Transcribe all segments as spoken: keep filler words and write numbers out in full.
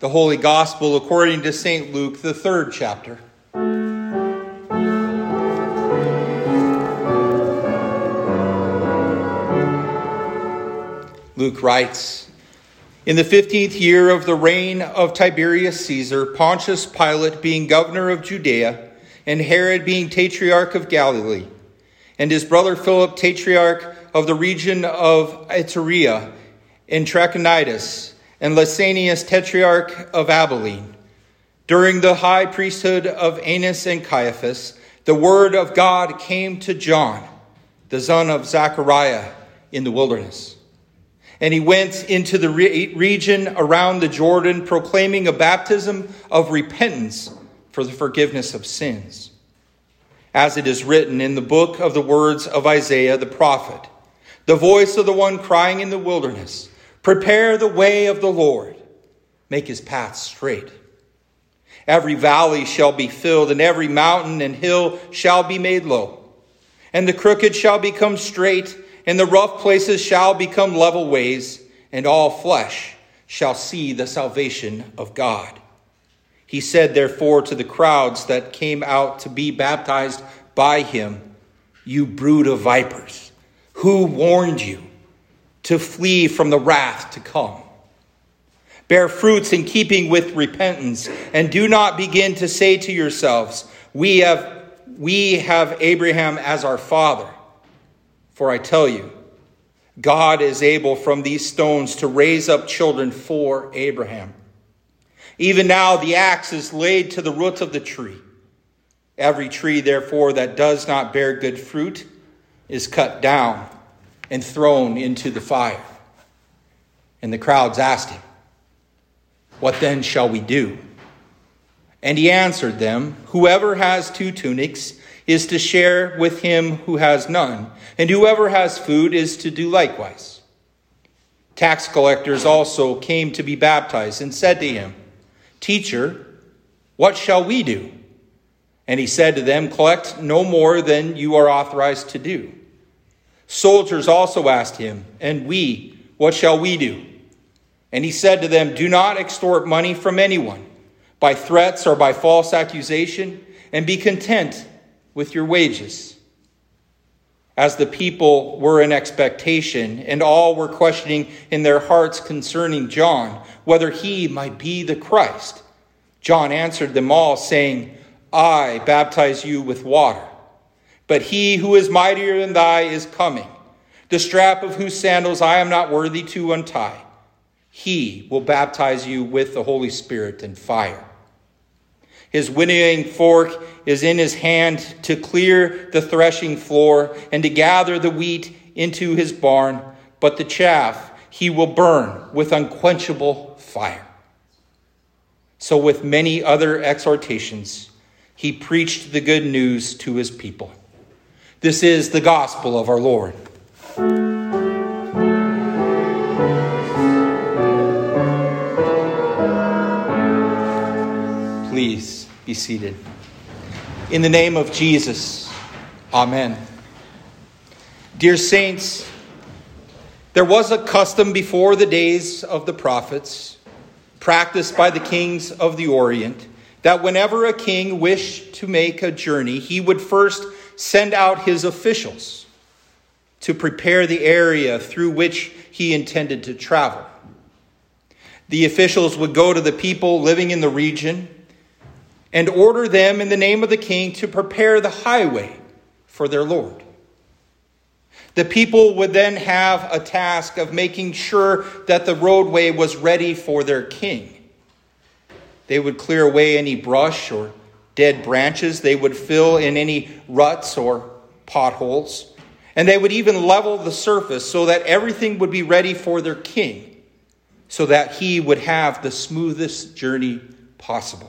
The Holy Gospel according to Saint Luke, the third chapter. Luke writes, "In the fifteenth year of the reign of Tiberius Caesar, Pontius Pilate being governor of Judea, and Herod being tetrarch of Galilee, and his brother Philip tetrarch of the region of Iturea and Trachonitis, and Lysanias tetrarch of Abilene, during the high priesthood of Annas and Caiaphas, the word of God came to John, the son of Zechariah, in the wilderness. And he went into the re- region around the Jordan, proclaiming a baptism of repentance for the forgiveness of sins. As it is written in the book of the words of Isaiah the prophet, the voice of the one crying in the wilderness, prepare the way of the Lord, make his path straight. Every valley shall be filled, and every mountain and hill shall be made low. And the crooked shall become straight, and the rough places shall become level ways, and all flesh shall see the salvation of God. He said, therefore, to the crowds that came out to be baptized by him, you brood of vipers, who warned you to flee from the wrath to come? Bear fruits in keeping with repentance, and do not begin to say to yourselves, we have, we have Abraham as our father. For I tell you, God is able from these stones to raise up children for Abraham. Even now the axe is laid to the root of the tree. Every tree, therefore, that does not bear good fruit is cut down and thrown into the fire." And the crowds asked him, "What then shall we do?" And he answered them, "Whoever has two tunics is to share with him who has none, and whoever has food is to do likewise." Tax collectors also came to be baptized and said to him, "Teacher, what shall we do?" And he said to them, "Collect no more than you are authorized to do." Soldiers also asked him, "And we, what shall we do?" And he said to them, "Do not extort money from anyone by threats or by false accusation, and be content with your wages." As the people were in expectation, and all were questioning in their hearts concerning John, whether he might be the Christ, John answered them all, saying, "I baptize you with water, but he who is mightier than I is coming, the strap of whose sandals I am not worthy to untie. He will baptize you with the Holy Spirit and fire. His winnowing fork is in his hand to clear the threshing floor and to gather the wheat into his barn, but the chaff he will burn with unquenchable fire." So with many other exhortations, he preached the good news to his people. This is the gospel of our Lord. Please be seated. In the name of Jesus, amen. Dear saints, there was a custom before the days of the prophets, practiced by the kings of the Orient, that whenever a king wished to make a journey, he would first send out his officials to prepare the area through which he intended to travel. The officials would go to the people living in the region and order them in the name of the king to prepare the highway for their Lord. The people would then have a task of making sure that the roadway was ready for their king. They would clear away any brush or dead branches. They would fill in any ruts or potholes. And they would even level the surface so that everything would be ready for their king, so that he would have the smoothest journey possible.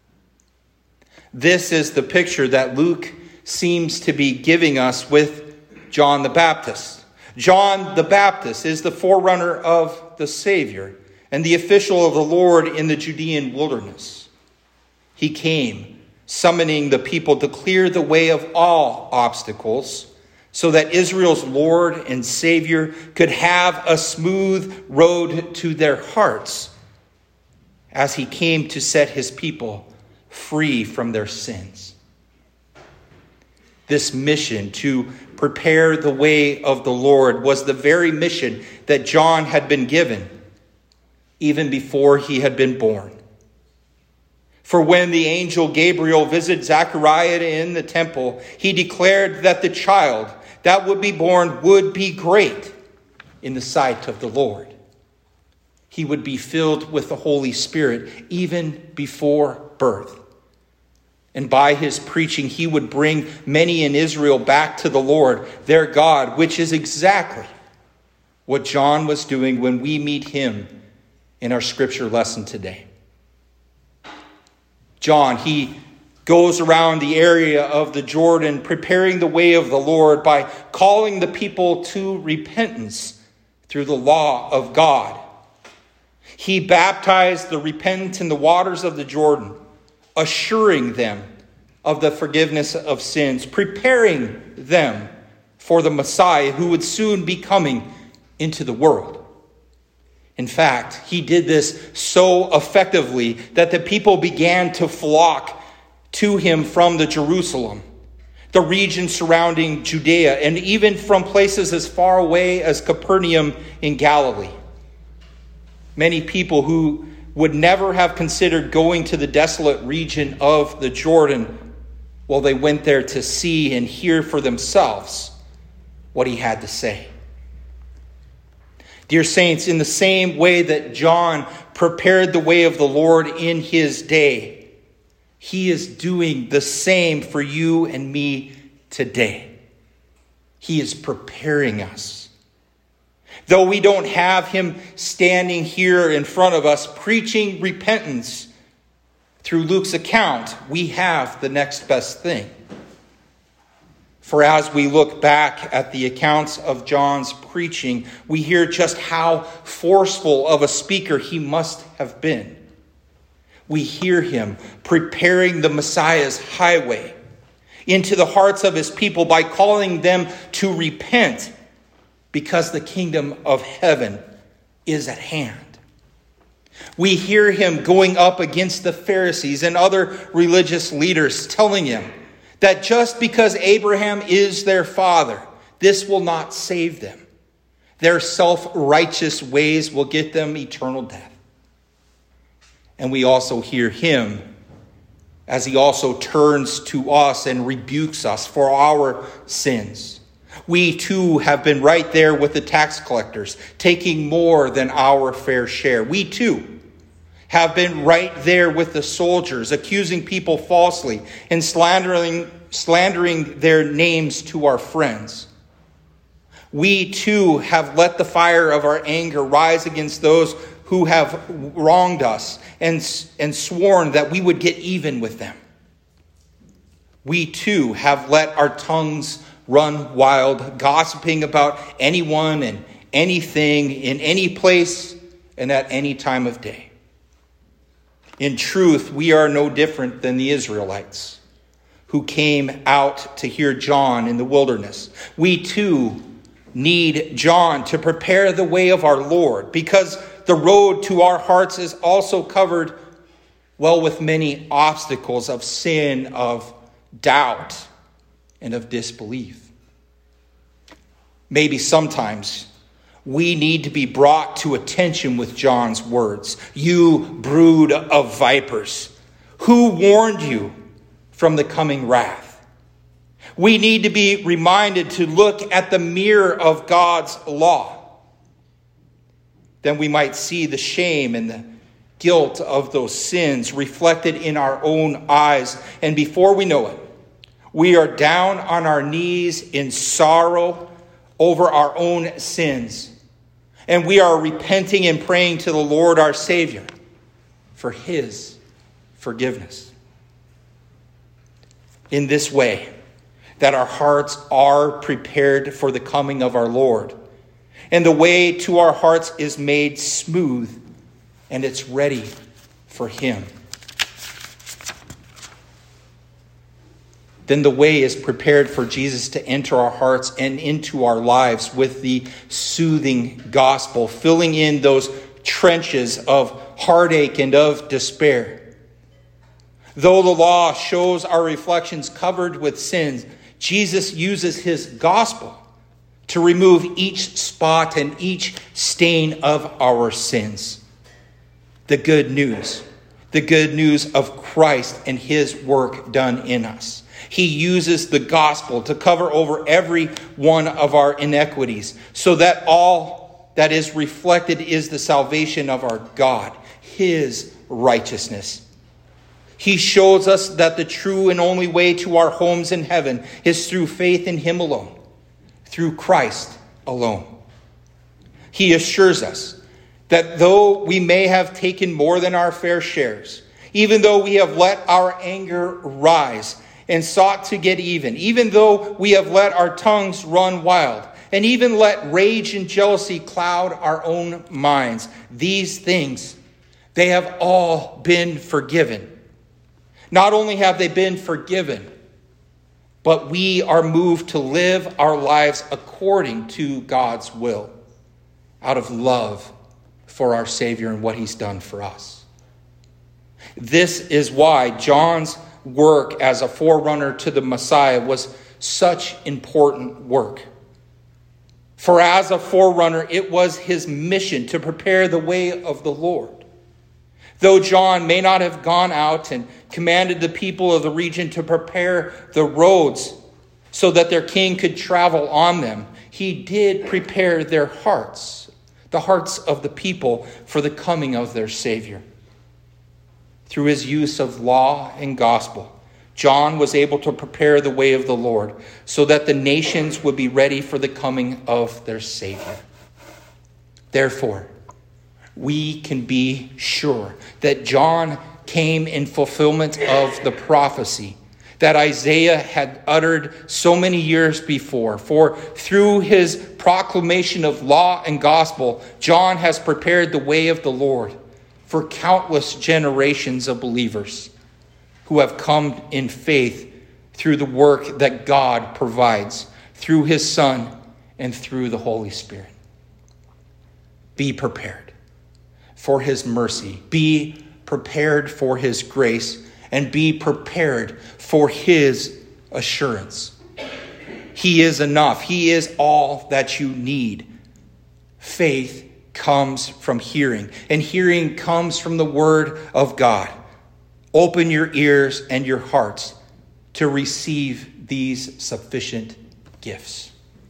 This is the picture that Luke seems to be giving us with John the Baptist. John the Baptist is the forerunner of the Savior and the official of the Lord in the Judean wilderness. He came, summoning the people to clear the way of all obstacles so that Israel's Lord and Savior could have a smooth road to their hearts as he came to set his people free from their sins. This mission to prepare the way of the Lord was the very mission that John had been given even before he had been born. For when the angel Gabriel visited Zechariah in the temple, he declared that the child that would be born would be great in the sight of the Lord. He would be filled with the Holy Spirit even before birth. And by his preaching, he would bring many in Israel back to the Lord, their God, which is exactly what John was doing when we meet him in our scripture lesson today. John, he goes around the area of the Jordan, preparing the way of the Lord by calling the people to repentance through the law of God. He baptized the repentant in the waters of the Jordan, assuring them of the forgiveness of sins, preparing them for the Messiah who would soon be coming into the world. In fact, he did this so effectively that the people began to flock to him from the Jerusalem, the region surrounding Judea, and even from places as far away as Capernaum in Galilee. Many people who would never have considered going to the desolate region of the Jordan, well, they went there to see and hear for themselves what he had to say. Dear saints, in the same way that John prepared the way of the Lord in his day, he is doing the same for you and me today. He is preparing us. Though we don't have him standing here in front of us preaching repentance through Luke's account, we have the next best thing. For as we look back at the accounts of John's preaching, we hear just how forceful of a speaker he must have been. We hear him preparing the Messiah's highway into the hearts of his people by calling them to repent, because the kingdom of heaven is at hand. We hear him going up against the Pharisees and other religious leaders, telling him that just because Abraham is their father, this will not save them. Their self-righteous ways will get them eternal death. And we also hear him as he also turns to us and rebukes us for our sins. We too have been right there with the tax collectors, taking more than our fair share. We too have been right there with the soldiers, accusing people falsely and slandering, slandering their names to our friends. We too have let the fire of our anger rise against those who have wronged us and, and sworn that we would get even with them. We too have let our tongues run wild, gossiping about anyone and anything in any place and at any time of day. In truth, we are no different than the Israelites who came out to hear John in the wilderness. We too need John to prepare the way of our Lord, because the road to our hearts is also covered, well, with many obstacles of sin, of doubt, and of disbelief. Maybe sometimes we need to be brought to attention with John's words. You brood of vipers, who warned you from the coming wrath? We need to be reminded to look at the mirror of God's law. Then we might see the shame and the guilt of those sins reflected in our own eyes. And before we know it, we are down on our knees in sorrow over our own sins. And we are repenting and praying to the Lord our Savior for his forgiveness. In this way, that our hearts are prepared for the coming of our Lord. And the way to our hearts is made smooth, and it's ready for him. Then the way is prepared for Jesus to enter our hearts and into our lives with the soothing gospel, filling in those trenches of heartache and of despair. Though the law shows our reflections covered with sins, Jesus uses his gospel to remove each spot and each stain of our sins. The good news, the good news of Christ and his work done in us. He uses the gospel to cover over every one of our inequities, so that all that is reflected is the salvation of our God, his righteousness. He shows us that the true and only way to our homes in heaven is through faith in him alone, through Christ alone. He assures us that though we may have taken more than our fair shares, even though we have let our anger rise and sought to get even, even though we have let our tongues run wild, and even let rage and jealousy cloud our own minds, these things, they have all been forgiven. Not only have they been forgiven, but we are moved to live our lives according to God's will, out of love for our Savior and what he's done for us. This is why John's work as a forerunner to the Messiah was such important work. For as a forerunner, it was his mission to prepare the way of the Lord. Though John may not have gone out and commanded the people of the region to prepare the roads so that their king could travel on them, he did prepare their hearts, the hearts of the people, for the coming of their Savior. Through his use of law and gospel, John was able to prepare the way of the Lord so that the nations would be ready for the coming of their Savior. Therefore, we can be sure that John came in fulfillment of the prophecy that Isaiah had uttered so many years before. For through his proclamation of law and gospel, John has prepared the way of the Lord for countless generations of believers who have come in faith through the work that God provides through his Son and through the Holy Spirit. Be prepared for his mercy. Be prepared for his grace, and be prepared for his assurance. He is enough. He is all that you need. Faith comes from hearing, and hearing comes from the word of God. Open your ears and your hearts to receive these sufficient gifts.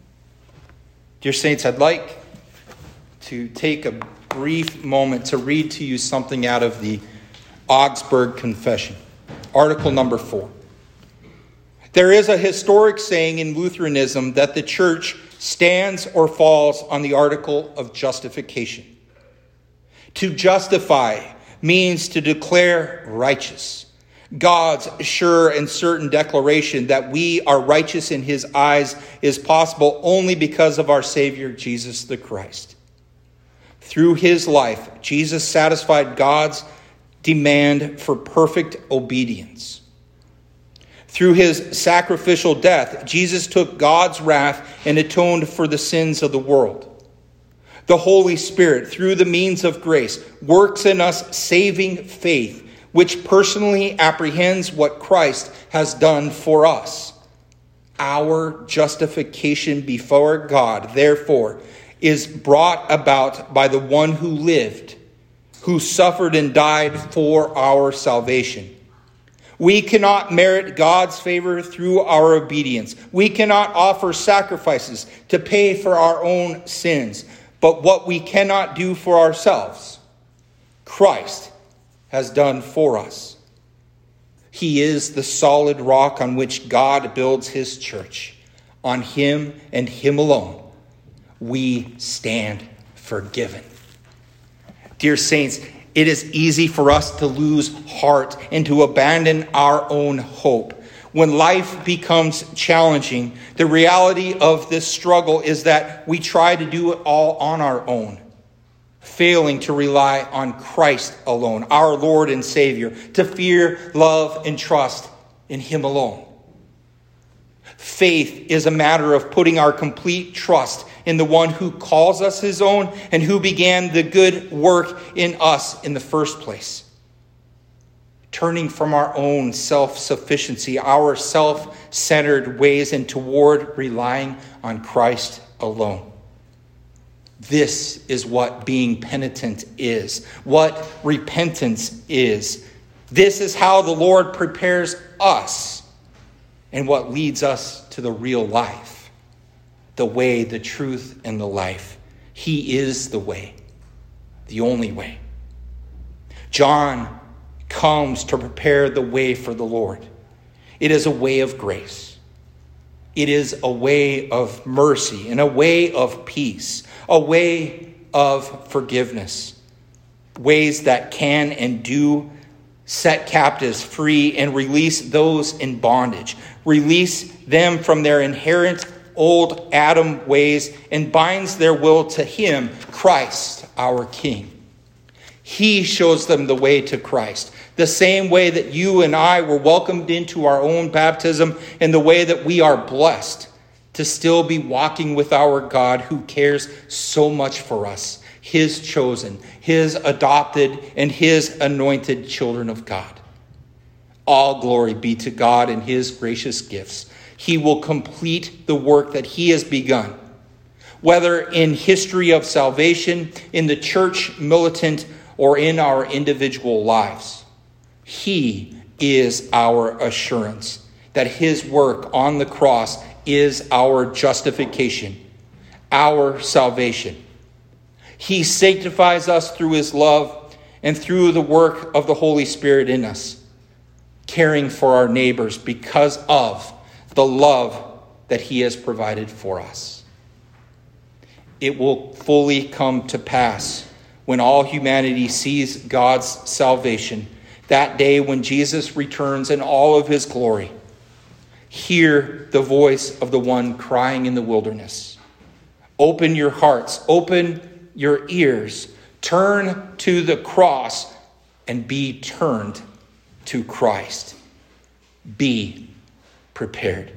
Dear saints, I'd like to take a brief moment to read to you something out of the Augsburg Confession, article number four. There is a historic saying in Lutheranism that the church stands or falls on the article of justification. To justify means to declare righteous. God's sure and certain declaration that we are righteous in his eyes is possible only because of our Savior, Jesus the Christ. Through his life, Jesus satisfied God's demand for perfect obedience. Through his sacrificial death, Jesus took God's wrath and atoned for the sins of the world. The Holy Spirit, through the means of grace, works in us saving faith, which personally apprehends what Christ has done for us. Our justification before God, therefore, is brought about by the one who lived, who suffered and died for our salvation. We cannot merit God's favor through our obedience. We cannot offer sacrifices to pay for our own sins. But what we cannot do for ourselves, Christ has done for us. He is the solid rock on which God builds his church. On him and him alone, we stand forgiven. Dear saints, it is easy for us to lose heart and to abandon our own hope. When life becomes challenging, the reality of this struggle is that we try to do it all on our own, failing to rely on Christ alone, our Lord and Savior, to fear, love, and trust in him alone. Faith is a matter of putting our complete trust in the one who calls us his own and who began the good work in us in the first place. Turning from our own self-sufficiency, our self-centered ways, and toward relying on Christ alone. This is what being penitent is, what repentance is. This is how the Lord prepares us and what leads us to the real life, the way, the truth, and the life. He is the way, the only way. John comes to prepare the way for the Lord. It is a way of grace. It is a way of mercy and a way of peace, a way of forgiveness, ways that can and do set captives free and release those in bondage, release them from their inherent old Adam ways and binds their will to him, Christ, our King. He shows them the way to Christ, the same way that you and I were welcomed into our own baptism, and the way that we are blessed to still be walking with our God who cares so much for us, his chosen, his adopted, and his anointed children of God. All glory be to God and his gracious gifts. He will complete the work that he has begun, whether in history of salvation, in the church militant, or in our individual lives. He is our assurance that his work on the cross is our justification, our salvation. He sanctifies us through his love and through the work of the Holy Spirit in us, caring for our neighbors because of the love that he has provided for us. It will fully come to pass when all humanity sees God's salvation, that day when Jesus returns in all of his glory. Hear the voice of the one crying in the wilderness. Open your hearts, open your ears, turn to the cross, and be turned to Christ. Be prepared.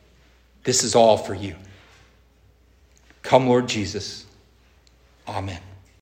This is all for you. Come, Lord Jesus. Amen.